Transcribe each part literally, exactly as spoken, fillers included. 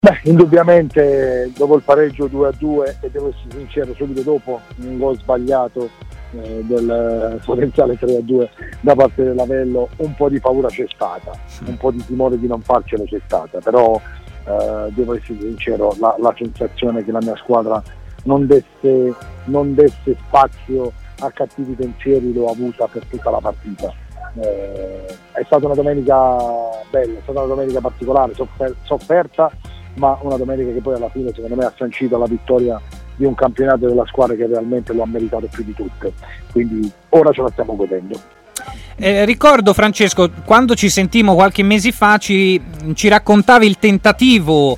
Beh, indubbiamente dopo il pareggio due a due, e devo essere sincero, subito dopo un gol sbagliato eh, del potenziale tre a due da parte dell'Avello, un po' di paura c'è stata, un po' di timore di non farcela c'è stata, però eh, devo essere sincero, la, la sensazione che la mia squadra non desse, non desse spazio a cattivi pensieri l'ho avuta per tutta la partita. Eh, è stata una domenica bella, è stata una domenica particolare, soffer- sofferta, ma una domenica che poi alla fine secondo me ha sancito la vittoria di un campionato della squadra che realmente lo ha meritato più di tutte, quindi ora ce la stiamo godendo. Eh, ricordo, Francesco, quando ci sentimmo qualche mese fa ci, ci raccontavi il tentativo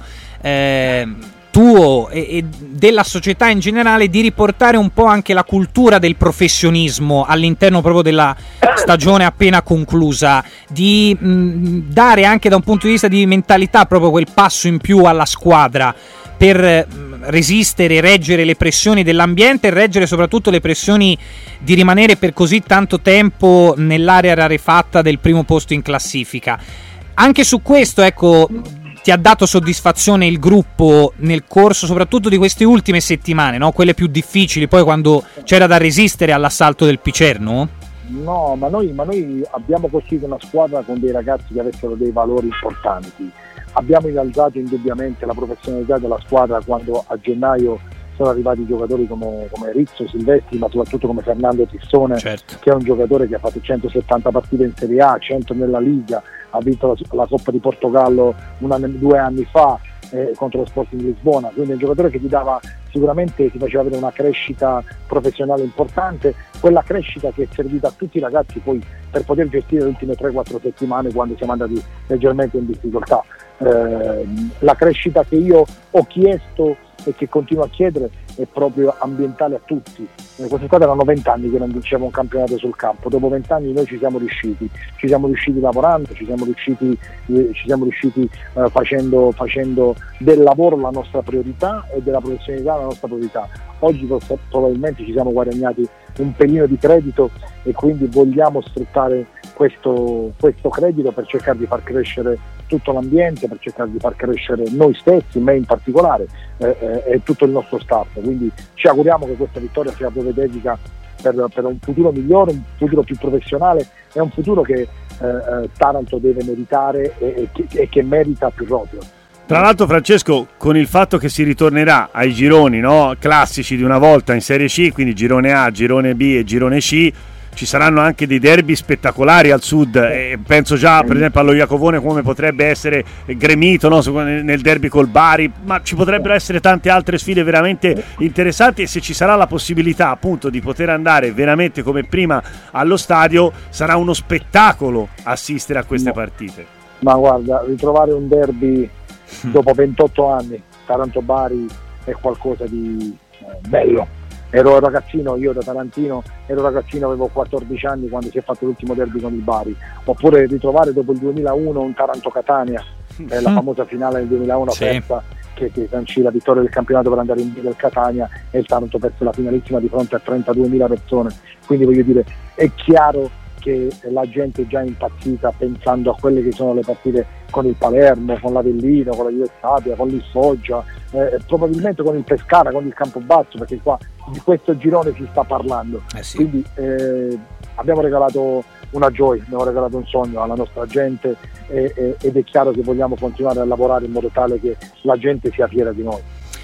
eh, tuo e, e della società in generale di riportare un po' anche la cultura del professionismo all'interno proprio della stagione appena conclusa, di mh, dare anche da un punto di vista di mentalità proprio quel passo in più alla squadra per mh, resistere, reggere le pressioni dell'ambiente e reggere soprattutto le pressioni di rimanere per così tanto tempo nell'area rarefatta del primo posto in classifica. Anche su questo, ecco, ti ha dato soddisfazione il gruppo nel corso soprattutto di queste ultime settimane, no? Quelle più difficili, poi quando c'era da resistere all'assalto del Picerno? No, ma noi, ma noi abbiamo costruito una squadra con dei ragazzi che avessero dei valori importanti. Abbiamo innalzato indubbiamente la professionalità della squadra quando a gennaio sono arrivati giocatori come, come Rizzo, Silvestri, ma soprattutto come Fernando Tissone, certo, che è un giocatore che ha fatto centosettanta partite in Serie A, cento nella Liga, ha vinto la, la Coppa di Portogallo un anno, due anni fa eh, contro lo Sporting di Lisbona, quindi è un giocatore che ti dava sicuramente, ti faceva avere una crescita professionale importante, quella crescita che è servita a tutti i ragazzi poi per poter gestire le ultime tre quattro settimane quando siamo andati leggermente in difficoltà. Eh, la crescita che io ho chiesto e che continuo a chiedere è proprio ambientale a tutti. Eh, questa squadra erano vent'anni che non vinceva un campionato sul campo, dopo vent'anni noi ci siamo riusciti, ci siamo riusciti lavorando, ci siamo riusciti, eh, ci siamo riusciti eh, facendo, facendo del lavoro la nostra priorità e della professionalità la nostra priorità. Oggi probabilmente ci siamo guadagnati un pelino di credito e quindi vogliamo sfruttare questo, questo credito per cercare di far crescere tutto l'ambiente, per cercare di far crescere noi stessi, me in particolare, eh, eh, e tutto il nostro staff. Quindi ci auguriamo che questa vittoria sia profetica per, per un futuro migliore, un futuro più professionale e un futuro che eh, eh, Taranto deve meritare e, e, che, e che merita più proprio. Tra l'altro, Francesco, con il fatto che si ritornerà ai gironi, no, classici di una volta in Serie C, quindi girone A, girone B e girone C, ci saranno anche dei derby spettacolari al sud, e penso già per esempio allo Iacovone come potrebbe essere gremito, no, nel derby col Bari, ma ci potrebbero essere tante altre sfide veramente interessanti, e se ci sarà la possibilità appunto di poter andare veramente come prima allo stadio sarà uno spettacolo assistere a queste no. partite. Ma guarda, ritrovare un derby dopo ventotto anni, Taranto-Bari, è qualcosa di eh, bello. Ero ragazzino, io da tarantino, ero ragazzino, avevo quattordici anni quando si è fatto l'ultimo derby con il Bari. Oppure ritrovare dopo il duemilauno un Taranto-Catania, eh, la famosa finale del duemilauno sì. persa, che, che sancì la vittoria del campionato per andare in B del Catania, e il Taranto perse la finalissima di fronte a trentaduemila persone. Quindi voglio dire, è chiaro che la gente è già impazzita pensando a quelle che sono le partite con il Palermo, con l'Avellino, con la Juve Stabia, con l'Issoggia, eh, probabilmente con il Pescara, con il Campobasso, perché qua di questo girone si sta parlando. Eh sì. Quindi eh, abbiamo regalato una gioia, abbiamo regalato un sogno alla nostra gente e, e, ed è chiaro che vogliamo continuare a lavorare in modo tale che la gente sia fiera di noi.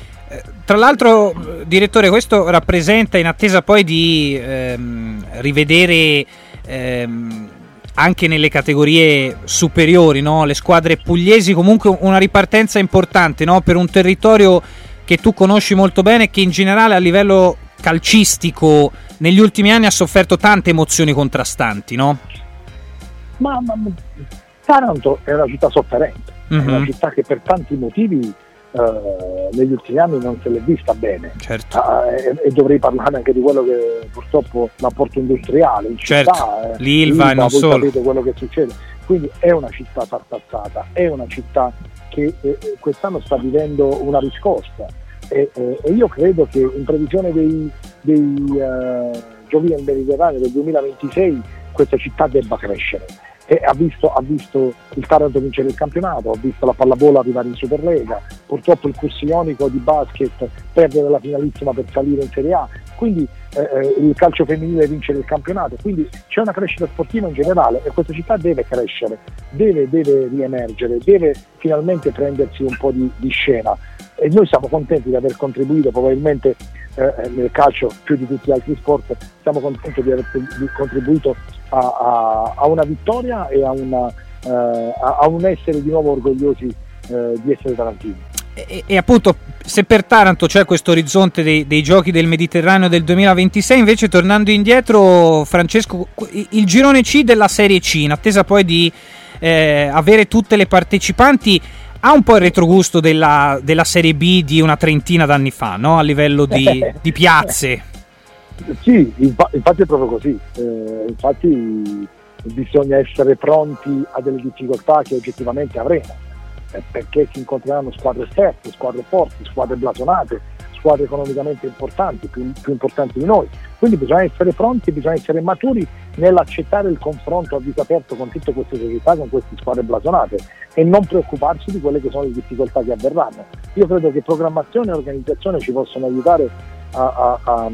Tra l'altro, direttore, questo rappresenta, in attesa poi di ehm, rivedere ehm, anche nelle categorie superiori, no? Le squadre pugliesi, comunque una ripartenza importante, no? Per un territorio che tu conosci molto bene e che in generale a livello calcistico negli ultimi anni ha sofferto tante emozioni contrastanti, no? Ma, ma Taranto è una città sofferente, mm-hmm. è una città che per tanti motivi Uh, negli ultimi anni non se l'è vista bene, certo. uh, e, e dovrei parlare anche di quello che purtroppo l'apporto industriale in certo. città, eh, l'Ilva e non voi solo, sapete quello che succede, quindi è una città tartassata, è una città che eh, quest'anno sta vivendo una riscossa e, eh, e io credo che in previsione dei, dei uh, giochi del Mediterraneo del duemilaventisei questa città debba crescere. e ha visto, ha visto il Taranto vincere il campionato, ha visto la pallavolo arrivare in Superlega, purtroppo il Cursi Ionico di basket perdere la finalissima per salire in Serie A, quindi eh, il calcio femminile vincere il campionato, quindi c'è una crescita sportiva in generale e questa città deve crescere, deve, deve riemergere, deve finalmente prendersi un po' di, di scena e noi siamo contenti di aver contribuito, probabilmente eh, nel calcio più di tutti gli altri sport siamo contenti di aver contribuito a, a, a una vittoria e a, una, eh, a, a un essere di nuovo orgogliosi eh, di essere tarantini. E, e appunto, se per Taranto c'è questo orizzonte dei, dei giochi del Mediterraneo del duemilaventisei, invece tornando indietro, Francesco, il girone C della Serie C, in attesa poi di eh, avere tutte le partecipanti, ha un po' il retrogusto della, della Serie B di una trentina d'anni fa, no? A livello di, di piazze. Sì, infa- infatti è proprio così, eh, infatti bisogna essere pronti a delle difficoltà che oggettivamente avremo, eh, perché si incontreranno squadre esterne, squadre forti, squadre blasonate, squadre economicamente importanti, più, più importanti di noi, quindi bisogna essere pronti, bisogna essere maturi nell'accettare il confronto a viso aperto con tutte queste società, con queste squadre blasonate e non preoccuparsi di quelle che sono le difficoltà che avverranno. Io credo che programmazione e organizzazione ci possono aiutare a, a, a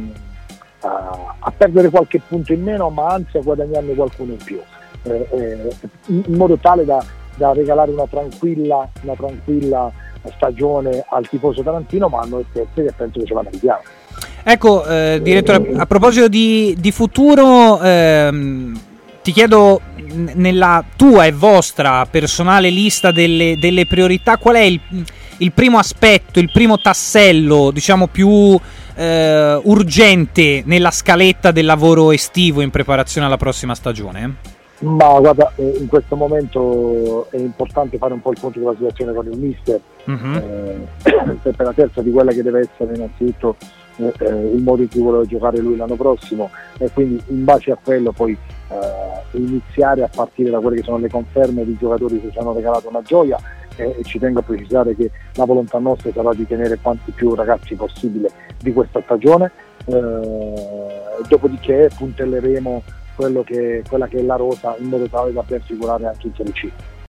A, a perdere qualche punto in meno, ma anzi a guadagnarne qualcuno in più, eh, eh, in modo tale da, da regalare una tranquilla, una tranquilla stagione al tifoso tarantino, ma a noi stessi, che penso che ce la meritiamo. Ecco, eh, direttore, a proposito di, di futuro, ehm, ti chiedo, nella tua e vostra personale lista delle, delle priorità, qual è il, il primo aspetto, il primo tassello, diciamo, più eh, urgente nella scaletta del lavoro estivo in preparazione alla prossima stagione? Ma guarda, eh, in questo momento è importante fare un po' il punto della situazione con il mister, uh-huh. eh, per la terza di quella che deve essere innanzitutto eh, eh, il modo in cui vuole giocare lui l'anno prossimo, e quindi in base a quello poi eh, iniziare a partire da quelle che sono le conferme di giocatori che ci hanno regalato una gioia, eh, e ci tengo a precisare che la volontà nostra sarà di tenere quanti più ragazzi possibile di questa stagione, eh, dopodiché puntelleremo quello che, quella che è la rosa in modo tale da ben figurare anche in Serie C.